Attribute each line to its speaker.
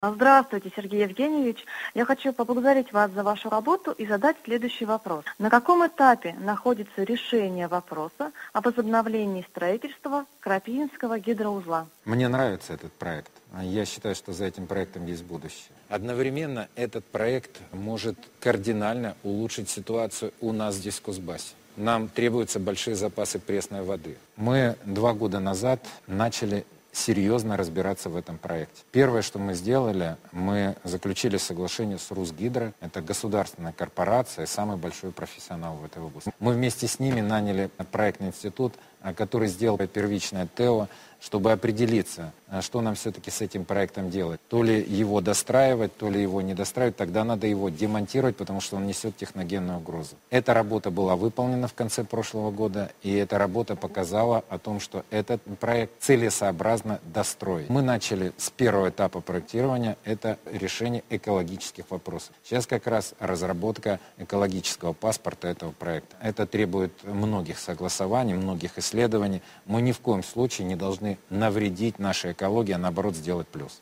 Speaker 1: Здравствуйте, Сергей Евгеньевич. Я хочу поблагодарить вас за вашу работу и задать следующий вопрос. На каком этапе находится решение вопроса о возобновлении строительства Крапивинского гидроузла?
Speaker 2: Мне нравится этот проект. Я считаю, что за этим проектом есть будущее. Одновременно этот проект может кардинально улучшить ситуацию у нас здесь, в Кузбассе. Нам требуются большие запасы пресной воды. Мы 2 года назад начали серьезно разбираться в этом проекте. Первое, что мы сделали, мы заключили соглашение с Русгидро. Это государственная корпорация, самый большой профессионал в этой области. Мы вместе с ними наняли проектный институт, который сделал первичное ТЭО, чтобы определиться, что нам все-таки с этим проектом делать. То ли его достраивать, то ли его не достраивать, тогда надо его демонтировать, потому что он несет техногенную угрозу. Эта работа была выполнена в конце прошлого года, и эта работа показала о том, что этот проект целесообразно достроить. Мы начали с первого этапа проектирования, это решение экологических вопросов. Сейчас как раз разработка экологического паспорта этого проекта. Это требует многих согласований, многих исследований. Мы ни в коем случае не должны навредить нашей экологии, а наоборот сделать плюс.